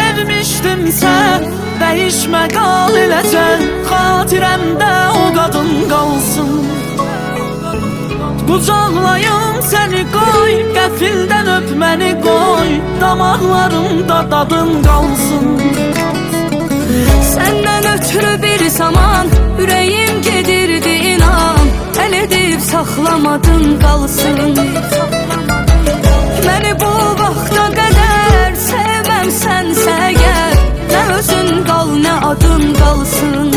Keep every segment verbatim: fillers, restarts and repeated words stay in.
sevmişdimsə, dəyişmə qal eləcə, xatirəmdə o qadın qalsın. Qucaqlayım səni qoy, qəfildən öp məni qoy, damaqlarımda dadın qalsın. Səndən ötürü bir zaman ürəyim gedirdi inan, əl edib saxlamadın qalsın. Məni bu vaxta qədər sevməmsənsə əgər, nə özün qal, nə adın qalsın.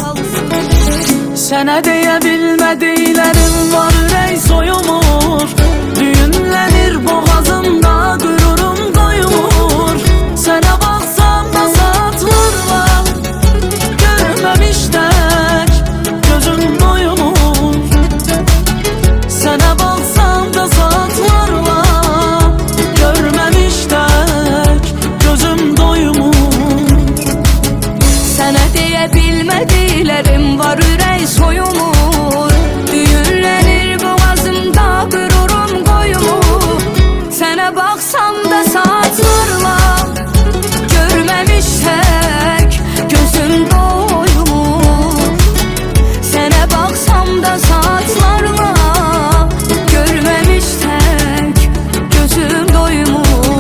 Sənə deyə bilmədiklərim var, ürək soyumur, düyünlənir boğazımda, qürurum doyumur. Sənə baxsam da saatlarla, görməmiş tək gözüm doyumur. Sənə baxsam da saatlarla, görməmiş tək gözüm doyumur. Sənə deyə bilmədiklərim var, ürək soyumur, düyünlənir boğazımda, qürurum doyumur. Sənə baxsam da saatlarla, görməmiş tək gözüm doyumur. Sənə baxsam da saatlarla, görməmiş tək gözüm doyumur.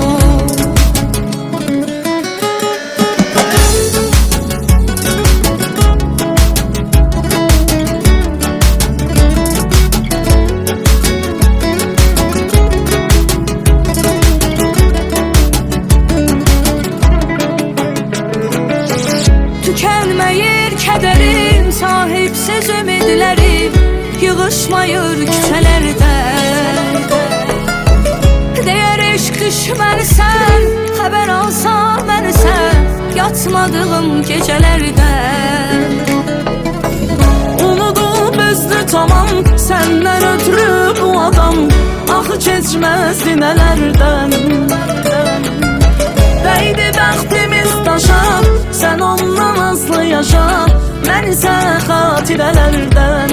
Tükənməyir kədərim, sahibsiz ümidlərim, yığışmayır küçələrdə. Deyər eşq düşməlisən, xəbər alsan mənisən, yatmadığım gecələrdə. Unudub özünü tamam, səndən ötürü bu adam, axı keçməzdi nələrdən. Dəydi bəxtimiz daşa, sən ondan azlı yaşa, mən isə xatirələrdən.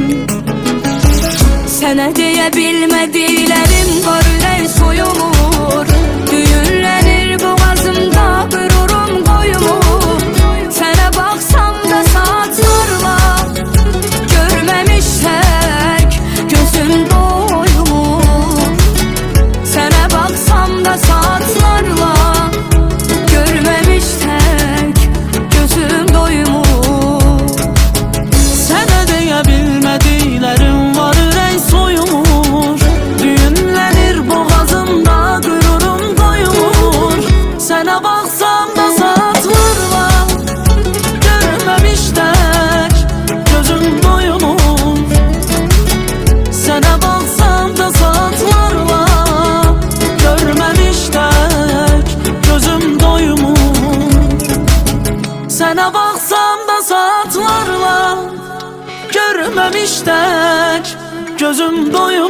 Sənə deyə bilmədiklərim var, ürək soyumur, düyünlənir boğazımda, qürurum doyumur. Sənə baxsam da saatlarla, görməmiş tək gözüm doyumur. Sənə baxsam da saatlarla, görməmiş tək gözüm doyumur. Sənə deyə bilmədiklərim var, ürək soyumur, düyünlənir boğazımda, qürurum doyumur. Sənə baxsam da saatlarla, görməmiş tək gözüm doyumur. Sənə baxsam da saatlarla, görməmiş tək gözüm doyumur. Sənə baxsam da saatlarla, görməmiş tək gözüm doyumur.